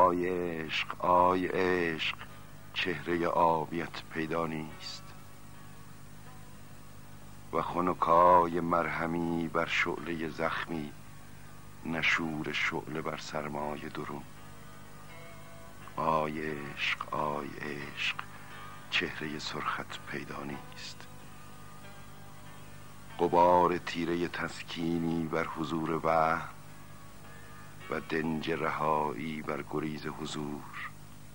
آی عشق آی عشق، چهره آبیت پیدا نیست و خنکای مرهمی بر شعله زخمی، نشور شعله بر سرمای درون. آی عشق آی عشق، چهره سرخت پیدا نیست. غبار تیره تسکینی بر حضور وهم و دنج رهایی بر گریز حضور،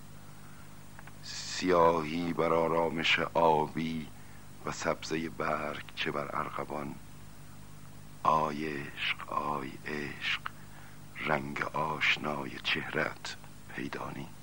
سیاهی بر آرامش آبی و سبزه برگ چه بر ارغوان. آی عشق آی عشق، رنگ آشنای چهرت پیدا نیست.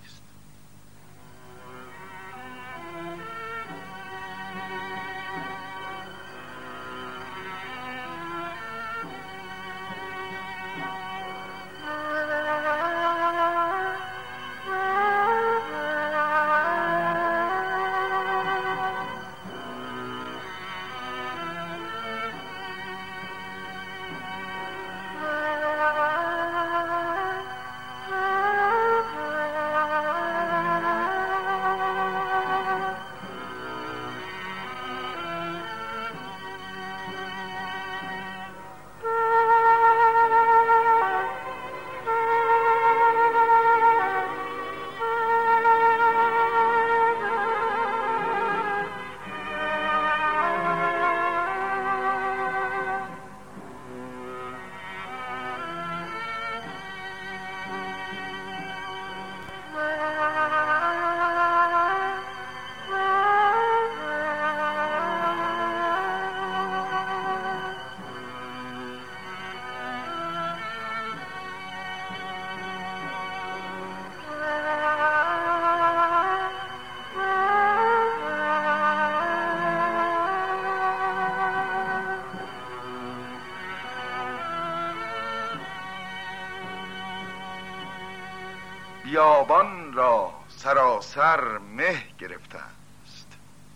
بیابان را سراسر مه گرفته است،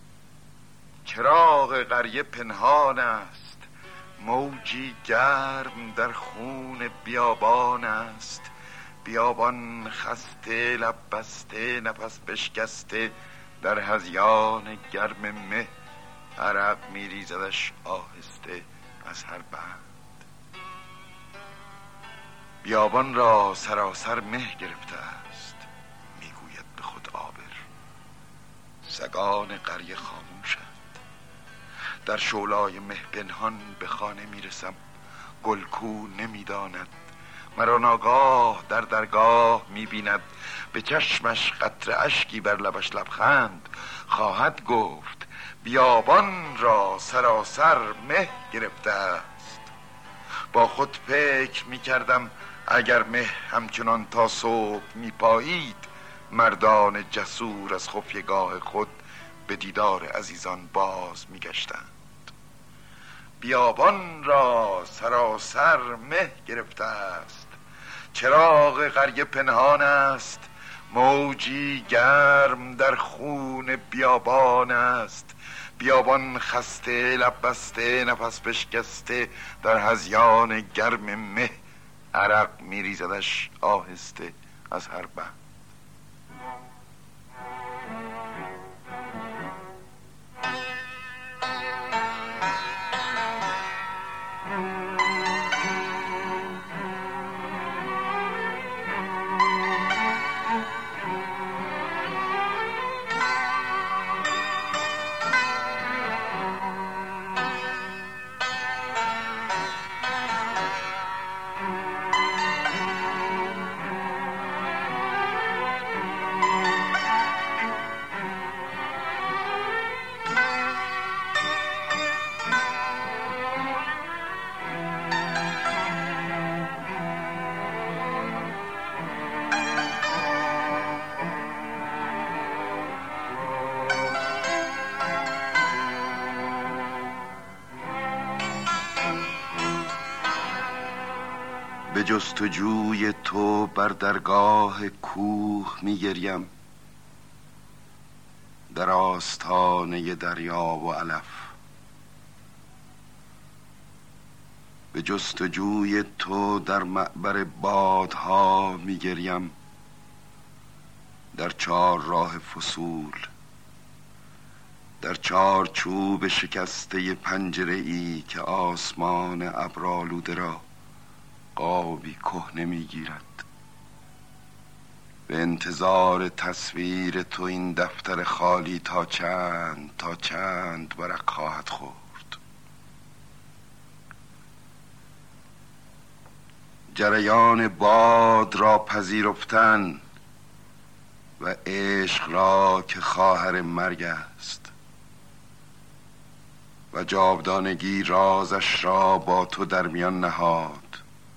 چراغ قریه پنهان است، موجی گرم در خون بیابان است. بیابان خسته، لب بسته، نفس بشکسته، در هذیان گرم مه، عرق میریزدش آهسته از هر بند. بیابان را سراسر مه گرفته است، میگوید به خود عابر. سگان قریه خاموشند، در شعلای مه پنهان به خانه میرسم. گلکو نمیداند، مرا ناگاه در درگاه میبیند. به چشمش قطره اشکی بر لبش لبخند خواهد گفت. بیابان را سراسر مه گرفته است. با خود فکر میکردم اگر مه همچنان تا صبح میپایید، مردان جسور از خفیگاه خود به دیدار عزیزان باز میگشتند. بیابان را سراسر مه گرفته است، چراغ قریه پنهان است، موجی گرم در خون بیابان است. بیابان خسته، لب بسته، نفس بشکسته، در هذیان گرم مه، عرق میریزدش آهسته از هر بند. به جستجوی تو بر درگاه کوه میگریم، در آستانه دریا و علف. به جستجوی تو در معبر بادها میگریم، در چار راه فصول، در چار چوب شکسته پنجره ای که آسمان ابرآلوده را قابی کهنه میگیرد. به انتظار تصویر تو این دفتر خالی تا چند ورق خواهد خورد. جریان باد را پذیرفتن و عشق را که خواهر مرگ است و جاودانگی رازش را با تو در میان نهاد.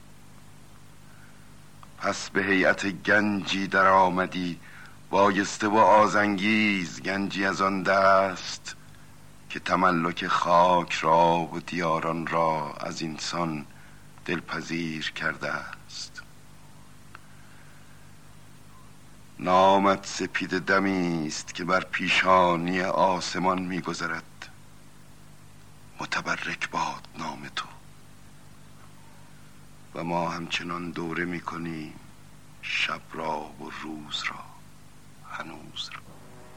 پس به هیئت گنجی در آمدی، بایسته و آزانگیز، گنجی از آن دست که تملک خاک را و دیاران را از اینسان دلپذیر کرده است. نامت سپید دمی است که بر پیشانی آسمان می‌گذرد. متبرک باد نام تو و ما همچنان دوره می‌کنیم شب را و روز را، هنوز را.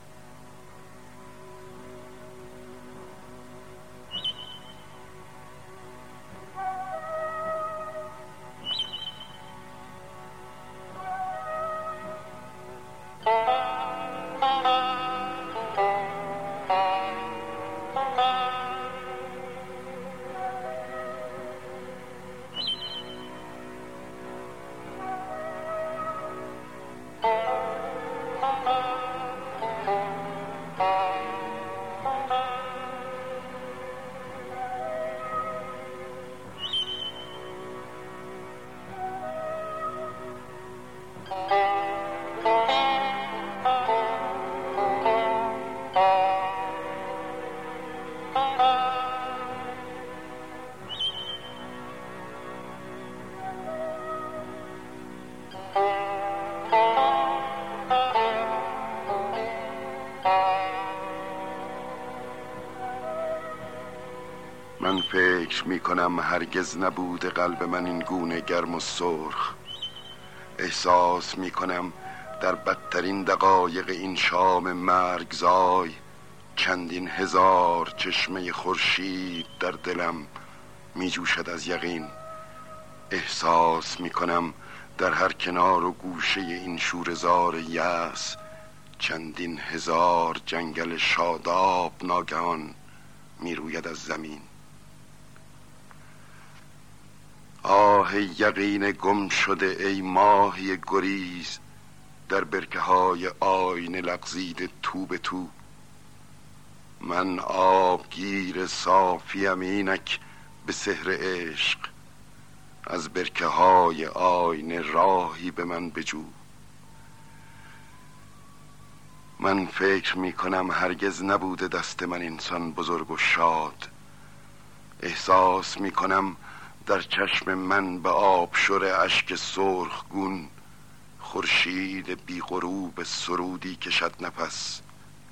من فکر میکنم هرگز نبوده قلب من این گونه گرم و سرخ. احساس میکنم در بدترین دقایق این شام مرگزای چندین هزار چشمه خورشید در دلم میجوشد از یقین. احساس میکنم در هر کنار و گوشه این شوره‌زار یأس چندین هزار جنگل شاداب ناگهان میروید از زمین. آه یقین گم شده ای ماهی گریز در برکه های آینه لغزیده تو به تو. من آبگیر صافیم اینک به سحر عشق، از برکه های آینه راهی به من بجو. من فکر می کنم هرگز نبوده دست من انسان بزرگ و شاد. احساس می کنم در چشم من به آبشور اشک سرخگون خورشید بی غروب سرودی کشد نفس.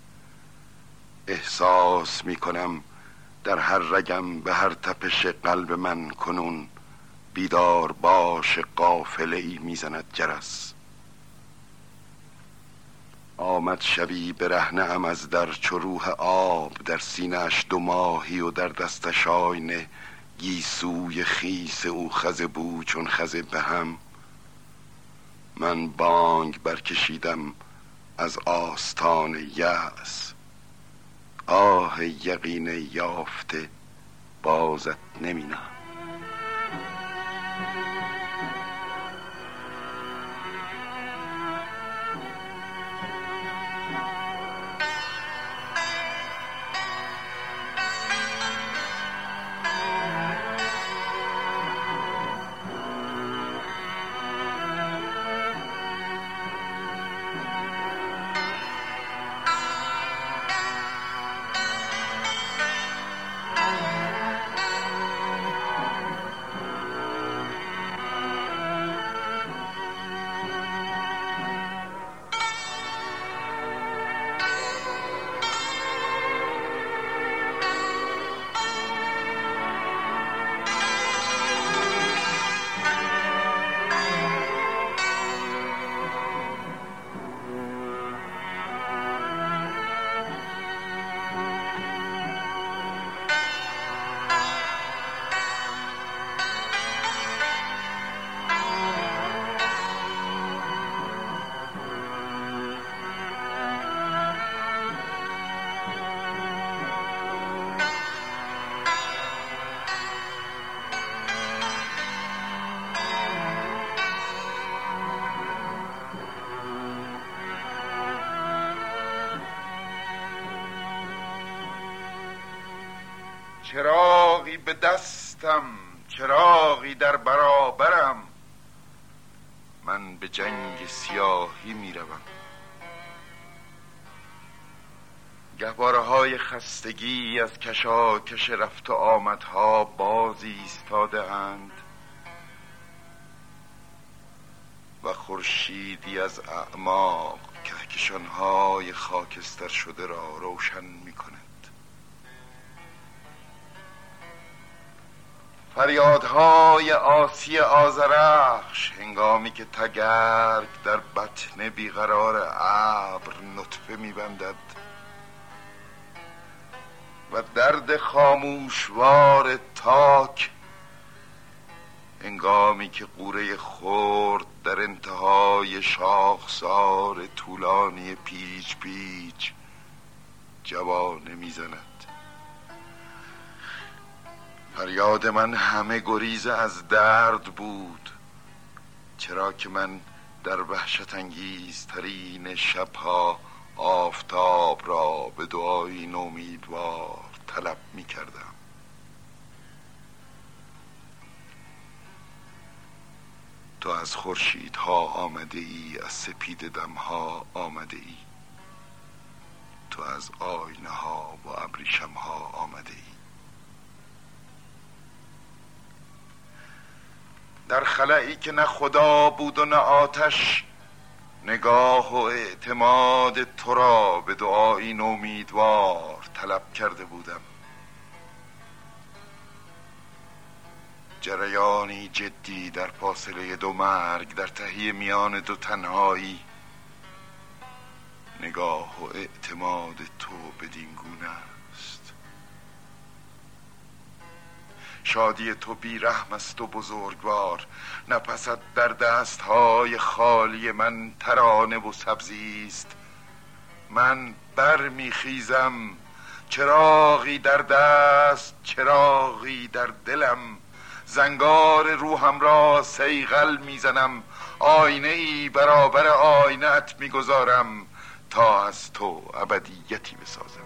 احساس می کنم در هر رگم به هر تپش قلب من کنون بیدار باش قافله ای میزند جرس. آمد شبی برهنه ام از در چو روح آب، در سینه‌اش 2 ماهی و در دستش آینه. گیسوی خیس او خزه بود چون خزه به هم. من بانگ برکشیدم از آستان یأس. آه یقین یافته بازت نمینم. برابرم، من به جنگ سیاهی می روم. گهواره های خستگی از کشاکش رفت و آمدها باز ایستاده اند و خورشیدی از اعماق کهکشان‌های خاکستر شده را روشن می کند. فریادهای آسی آذرخش هنگامی که تگرگ در بطن بیقرار ابر نطفه می بندد و درد خاموشوار تاک هنگامی که قوره خرد در انتهای شاخسار طولانی پیچ پیچ جوانه میزند. فریاد من همه گریز از درد بود، چرا که من در وحشت انگیزترین شبها آفتاب را به دعایی امیدوار طلب می کردم. تو از خورشیدها آمده ای، از سپید دمها آمده ای، تو از آینه ها و ابریشم ها آمده ای. در خلایی که نه خدا بود و نه آتش، نگاه و اعتماد تو را به دعایی امیدوار طلب کرده بودم. جریانی جدی در فاصله دو مرگ، در تهی میان دو تنهایی، نگاه و اعتماد تو بدین گونه است. شادی تو بی رحم است و بزرگوار، نفست در دستهای خالی من ترانه و سبزی است. من برمیخیزم، چراغی در دست، چراغی در دلم، زنگار روحم را صیقل میزنم، آینه ای برابر آینه ات میگذارم تا از تو ابدیتی بسازم.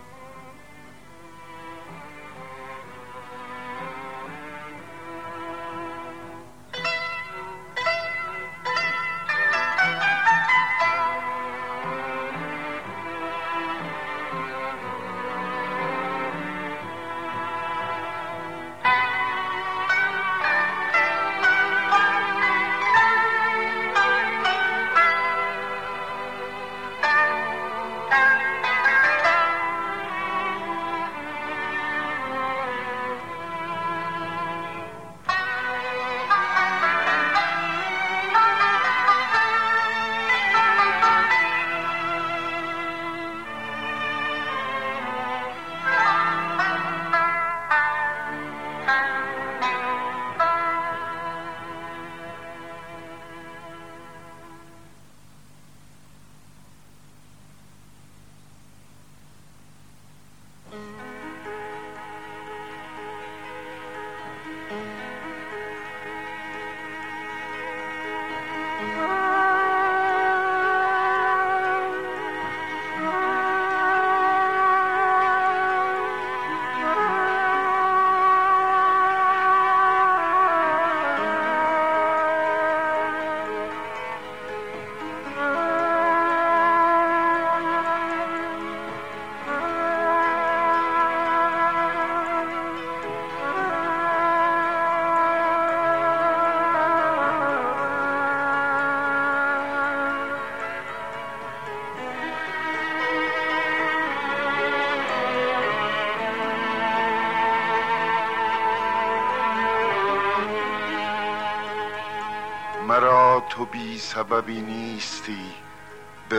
مرا تو بی سببی نیستی، به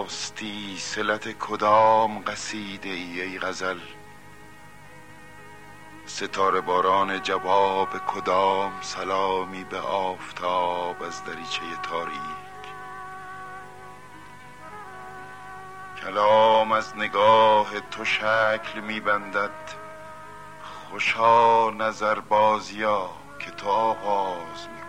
راستی صلت کدام قصیده ای غزل؟ ستاره باران جواب کدام سلامی به آفتاب از دریچه تاریک؟ کلام از نگاه تو شکل می‌بندد، خوشا نظر بازیا که تو آغاز می‌کنی.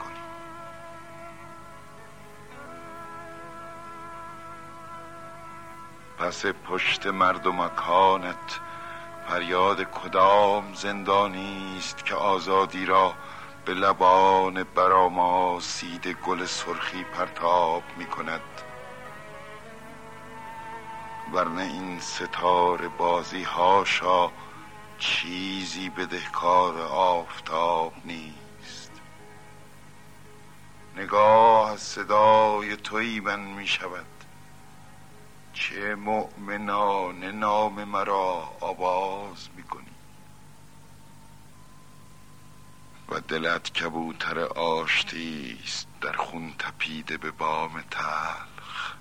پس پشت مرد و مکانت فریاد کدام زندانی است که آزادی را به لبان برآماسیده گل سرخی پرتاب می کند، ورنه این ستاره بازی هاشا چیزی بدهکار آفتاب نیست. نگاه از صدای تویی من می شود، چه مؤمنانه نام مرا آواز می کنی و دلت کبوتر آشتی است در خون تپیده به بام تلخ.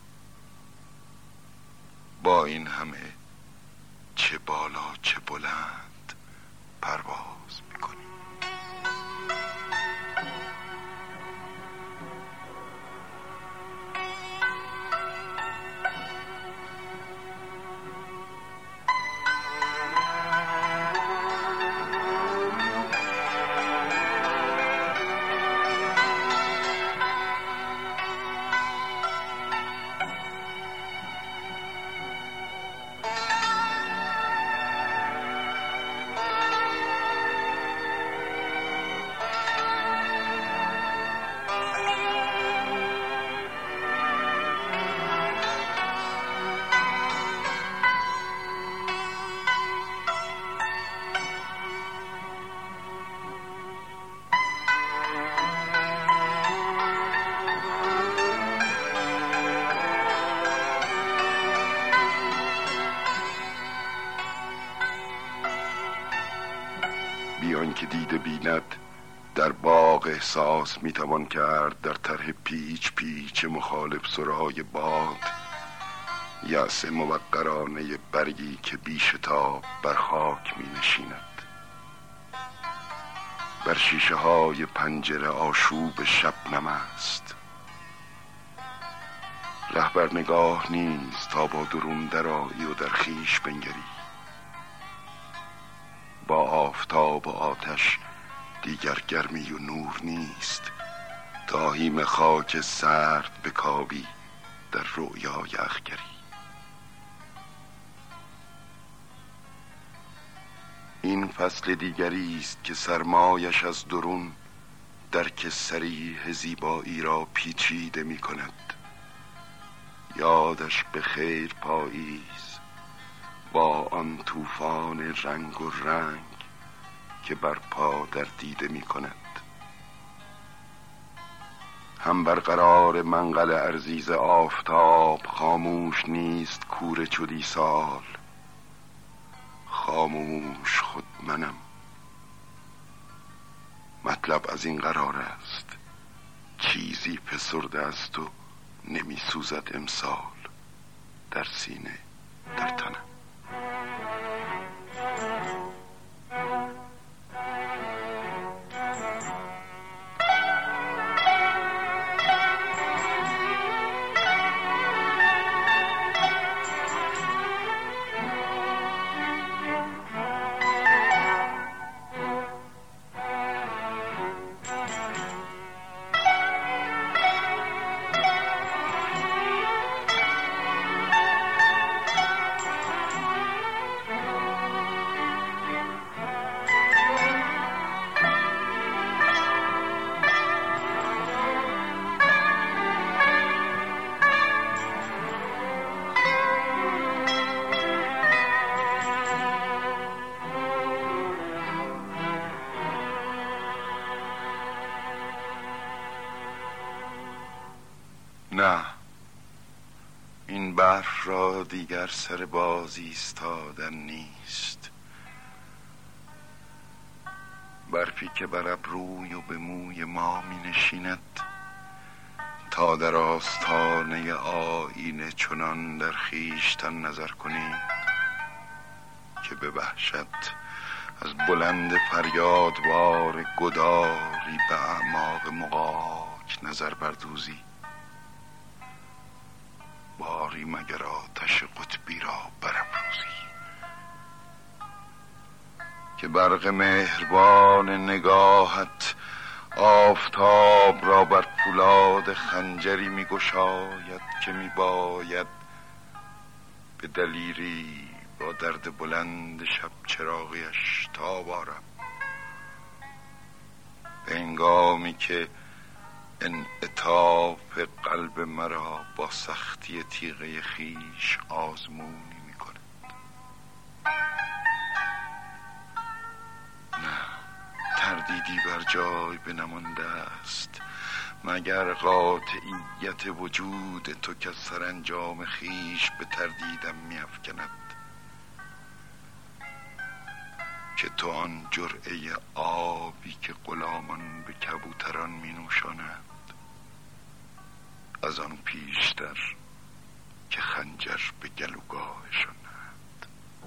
با این همه چه بالا چه بلند پرواز می کنی. بیان که دیده بیند در باغ احساس میتوان کرد در طرح پیچ پیچ مخالف سرای باد یأس موقرانه برگی که بیشتاب بر خاک می نشیند. بر شیشه های پنجره آشوب شبنم است، رهبر نگاه نیست تا با درون درآیی و در خویش بنگری. با آفتاب و آتش دیگر گرمی و نور نیست تا هیم خاک سرد بکاوی در رؤیای اخگری. این فصل دیگری است که سرمایش از درون درک صریح زیبایی را پیچیده می کند. یادش به خیر پاییز با آن طوفان رنگ و رنگ که بر پا در دیده می کند. هم برقرار منقل ارزیز آفتاب خاموش نیست کوره چدی سال. خاموش خود منم. مطلب از این قرار است چیزی فسرده است و نمی سوزد امسال در سینه در تنم. نه، این برف را دیگر سر باز ایستادن نیست. برفی که بر ابروی و به موی ما می نشیند تا در آستانه آینه چنان در خویشتن نظر کنی که به وحشت از بلند فریادوار گداری به اعماق مغاک نظر بردوزی. باری مگر آتش قطبی را برافروزی که برق مهربان نگاهت آفتاب را بر پولاد خنجری می گشاید که می باید به دلیری با درد بلند شب چراغیش تاب آرم. هنگامی که انعطاف قلب مرا با سختی تیغه خیش آزمونی می کند. نه، تردیدی بر جای بنمانده است مگر قاطعیت وجود تو که سرانجام خیش به تردیدم می افکند که تو آن جرعه آبی که غلامان به کبوتران می نوشانند از آن پیشتر که خنجر به گلوگاهشان نهند.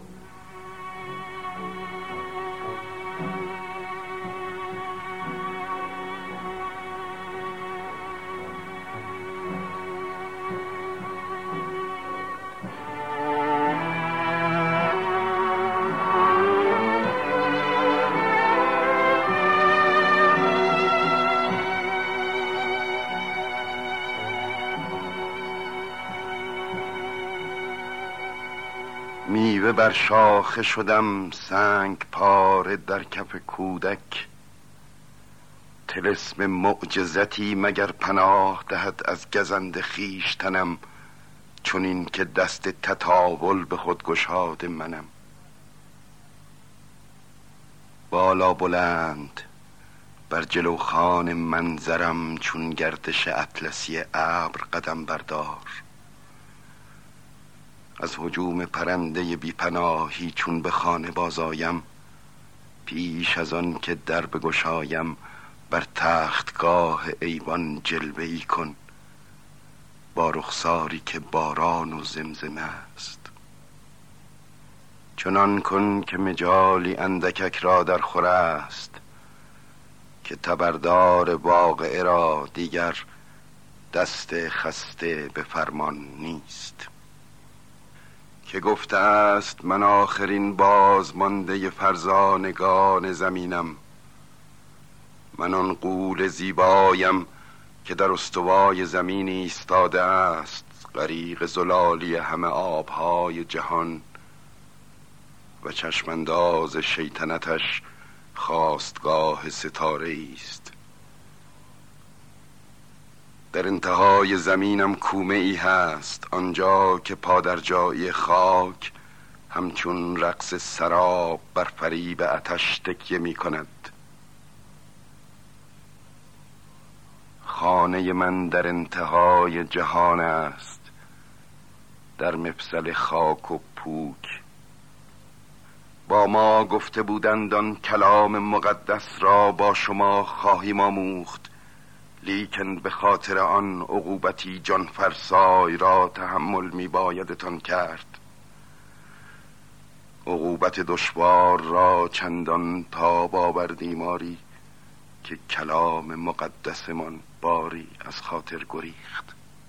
میوه بر شاخه شدم سنگ پاره در کف کودک، طلسم معجزتی مگر پناه دهد از گزند خویشتنم، چون این که دست تطاول به خود گشاد منم. بالا بلند بر جلوخان منظرم چون گردش اطلسی ابر قدم بردار، از هجوم پرنده بیپناهی چون به خانه بازایم، پیش از آن که در بگشایم بر تختگاه ایوان جلوه‌ای کن با رخساری که باران و زمزمه است. چنان کن که مجالی اندکک را در خور است که تبردار واقعه را دیگر دست خسته به فرمان نیست. که گفته است من آخرین بازمانده فرزانگان زمینم، من آن غول زیبایم که در استوای زمین ایستاده است، غریق زلالی همه آبهای جهان و چشمانداز شیطنتش خاستگاه ستاره است. در انتهای زمینم کومه ای هست، آنجا که پادرجایی خاک همچون رقص سراب بر فریب آتش تکیه می کند. خانه من در انتهای جهان است، در مفصل خاک و پوک. با ما گفته بودند آن کلام مقدس را با شما خواهیم آموخت، لیکن به خاطر آن عقوبتی جان فرسای را تحمل می بایدتان کرد. عقوبت دشوار را چندان تاب آوردیم آری که کلام مقدسمان باری از خاطر گریخت.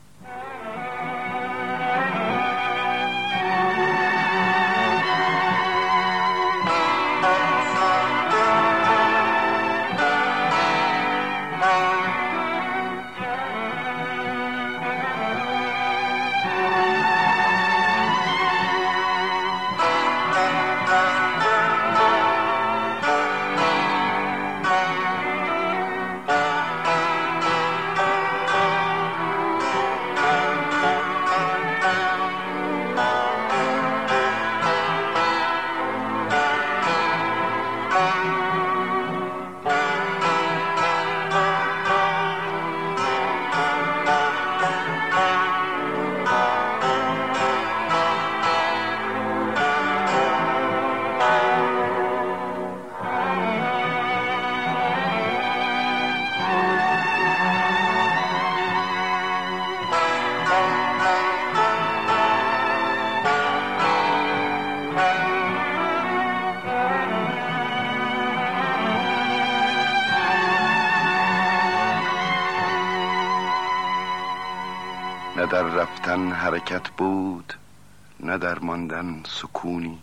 نه در رفتن حرکت بود، نه در ماندن سکونی.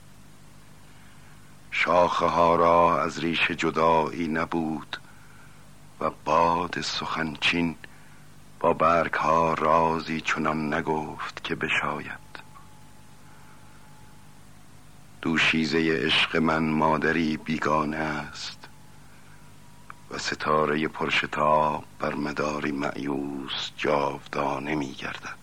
شاخه ها را از ریشه جدایی نبود و باد سخنچین با برگ ها رازی چنان نگفت که بشاید. دوشیزه عشق من مادری بیگانه است، و ستاره پرشتاب بر مداری مأیوس جاودانه می گردد.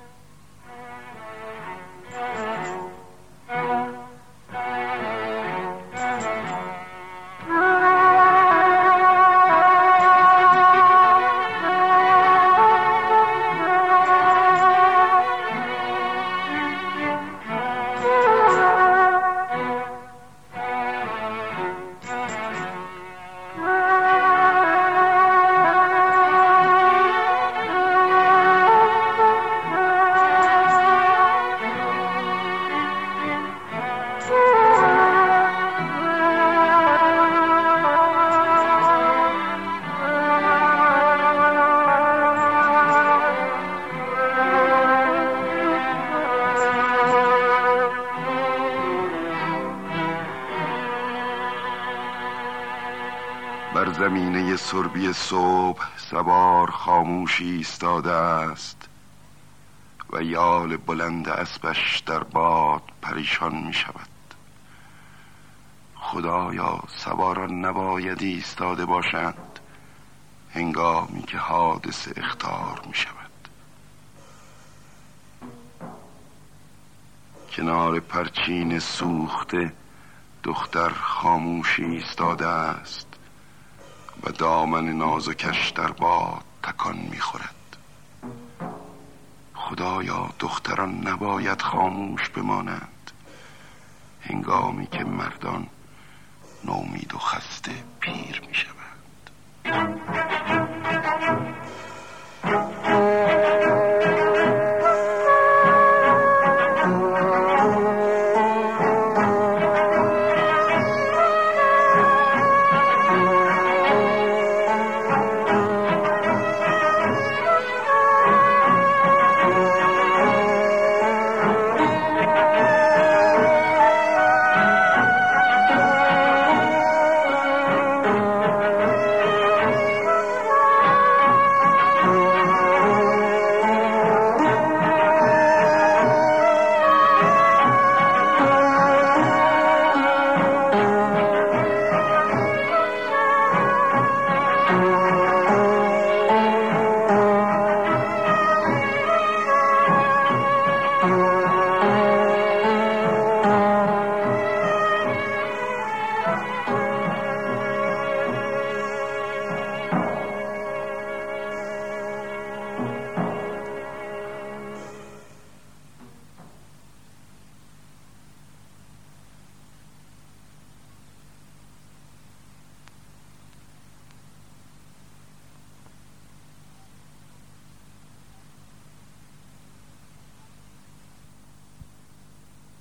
بر زمینه سربی صبح سوار خاموشی ایستاده است و یال بلند اسبش در باد پریشان می شود. خدایا سواران نباید ایستاده باشند هنگامی که حادثه اخطار می شود. کنار پرچین سوخته دختر خاموشی ایستاده است و دامن نازکش در باد تکان می‌خورد. خدایا دختران نباید خاموش بمانند هنگامی که مردان نومید و خسته پیر می‌شوند.